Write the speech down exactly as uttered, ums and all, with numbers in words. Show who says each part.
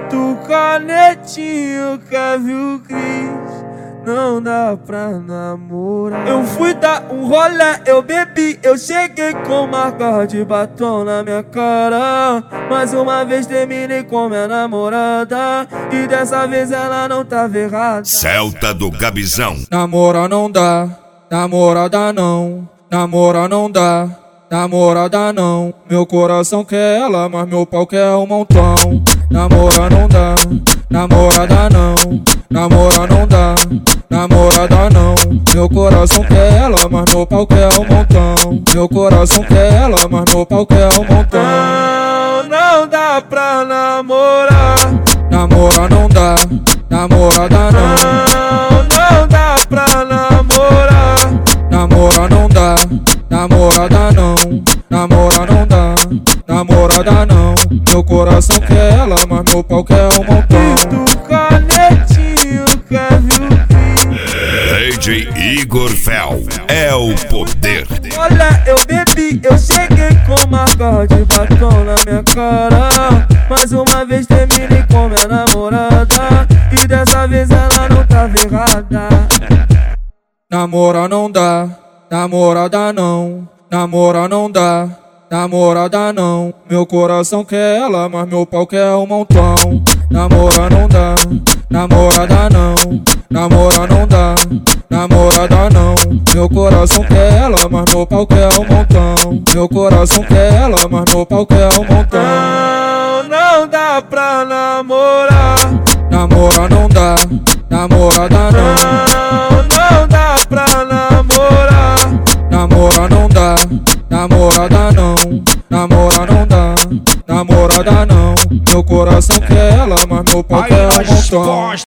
Speaker 1: Tito Canetinho, Kevin Cris, não dá pra namorar. Eu fui dar um rolê, eu bebi, eu cheguei com marca de batom na minha cara. Mais uma vez terminei com minha namorada, e dessa vez ela não tava errada.
Speaker 2: Celta do Gabizão.
Speaker 3: Namora não dá, namorada não, namora não dá, namorada não. Meu coração quer ela, mas meu pau quer um montão. Namora não dá, namorada não, namora não dá, namorada não. Meu coração quer ela, mas meu pau quer um montão. Meu coração quer ela, mas meu pau quer um montão.
Speaker 1: Não, não dá pra namorar.
Speaker 3: Namora não dá, namorada não.
Speaker 1: Não, não dá pra namorar.
Speaker 3: Namora não dá, namorada não, namora não dá, namorada não. Meu coração quer ela, mas meu pau quer um montão.
Speaker 1: Tito Canetinho, Kevin Cris.
Speaker 2: D J Igor Fel é o poder.
Speaker 1: Olha, eu bebi, eu cheguei com marca de batom na minha cara. Mais uma vez terminei com minha namorada, e dessa vez ela não tava errada.
Speaker 3: Namora não dá, namorada não, namora não dá, namorada não. Meu coração quer ela, mas meu pau quer um montão. Namora não dá, namorada não, namora não dá, namorada não. Meu coração quer ela, mas meu pau quer um montão. Meu coração quer ela, mas meu pau quer um montão.
Speaker 1: Não, não dá pra namorar.
Speaker 3: Namora não dá, namorada não.
Speaker 1: Não, não dá pra namorar.
Speaker 3: Namora não dá, namorada não, namora não dá, namorada não. Meu coração quer ela, mas meu pau quer um montão.